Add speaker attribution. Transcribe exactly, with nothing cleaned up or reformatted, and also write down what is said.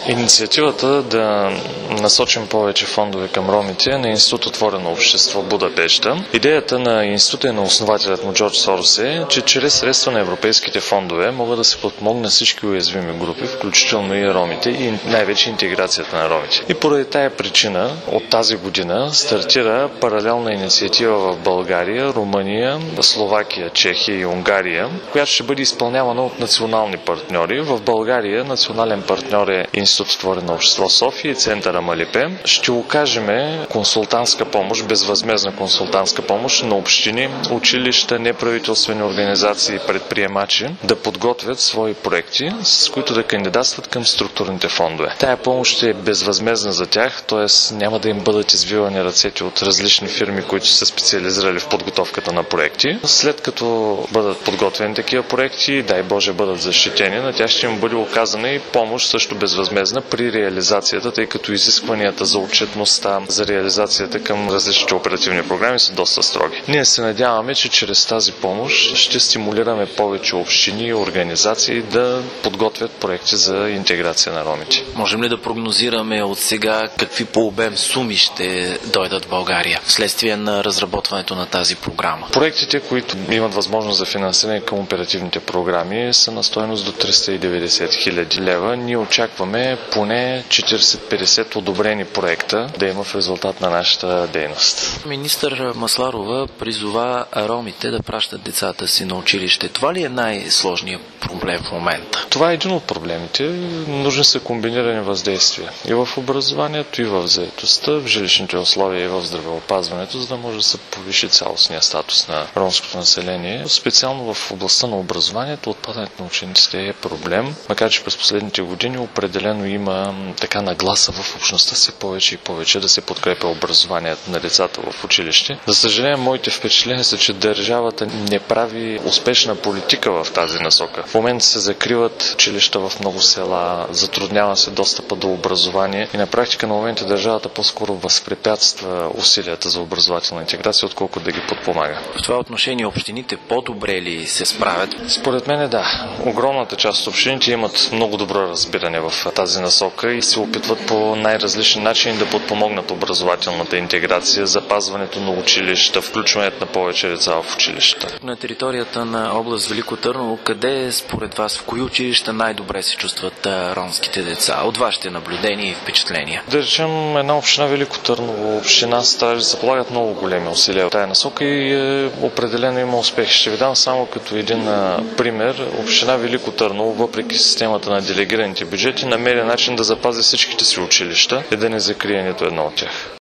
Speaker 1: Инициативата да насочим повече фондове към ромите е на Институт Отворено общество в Будапеща. Идеята на института и на основателят му Джордж Сорос е, че чрез средства на европейските фондове могат да се подпомогнат всички уязвими групи, включително и ромите и най-вече интеграцията на ромите. И поради тая причина от тази година стартира паралелна инициатива в България, Румъния, Словакия, Чехия и Унгария, която ще бъде изпълнявана от национални партньори. В България национален партньор е Институт Отворено общество София и Центъра Малипе. Ще окажем консултантска помощ, безвъзмездна консултантска помощ на общини, училища, неправителствени организации и предприемачи да подготвят свои проекти, с които да кандидатстват към структурните фондове. Тая помощ е безвъзмездна за тях, т.е. няма да им бъдат извивани ръцете от различни фирми, които са специализирали в подготовката на проекти. След като бъдат подготвени такива проекти, дай Боже бъдат защитени, на тях ще им бъде оказана и помощ също безвъзмездна при реализацията, тъй като изискванията за отчетността, за реализацията към различните оперативни програми са доста строги. Ние се надяваме, че чрез тази помощ ще стимулираме повече общини и организации да подготвят проекти за интеграция на ромите.
Speaker 2: Можем ли да прогнозираме от сега какви по обем суми ще дойдат в България вследствие на разработването на тази програма?
Speaker 1: Проектите, които имат възможност за финансиране към оперативните програми, са на стойност до триста и деветдесет хиляди лева. Ние очакваме поне четиридесет-петдесет одобрени проекта да има в резултат на нашата дейност.
Speaker 2: Министър Масларова призова ромите да пращат децата си на училище. Това ли е най-сложният проблем в момента?
Speaker 1: Това е един от проблемите. Нужни са комбинирани въздействия и в образованието, и в заетостта, в жилищните условия, и в здравеопазването, за да може да се повиши цялостния статус на ромското население. Специално в областта на образованието отпадането на учениците е проблем, макар че през последните години определено има така нагласа в общността си повече и повече да се подкрепя образованието на децата в училище. За съжаление, моите впечатления са, че държавата не прави успешна политика в тази насока. В момента се закриват училища в много села, затруднява се достъпа до образование и на практика на момента държавата по-скоро възпрепятства усилията за образователна интеграция, отколкото да ги подпомага.
Speaker 2: В това отношение общините по-добре ли се справят?
Speaker 1: Според мен да. Огромната част от общините имат много добро разбиране в тази насока и се опитват по най-различни начини да подпомогнат образователната интеграция, запазването на училища, включването на повече деца в училища.
Speaker 2: На територията на област Велико Търново, къде според вас, в кои училища най-добре се чувстват ромските деца? От вашите наблюдения и впечатления?
Speaker 1: Да речем, една община Велико Търново, община Стражи се полагат много големи усилия в тая насока и е, определено има успех. Ще ви дам само като един а, пример. Община Велико Търново, въпреки системата на делегираните бюджети, намери начин да запази всичките си училища и да не закрие нито едно от тях.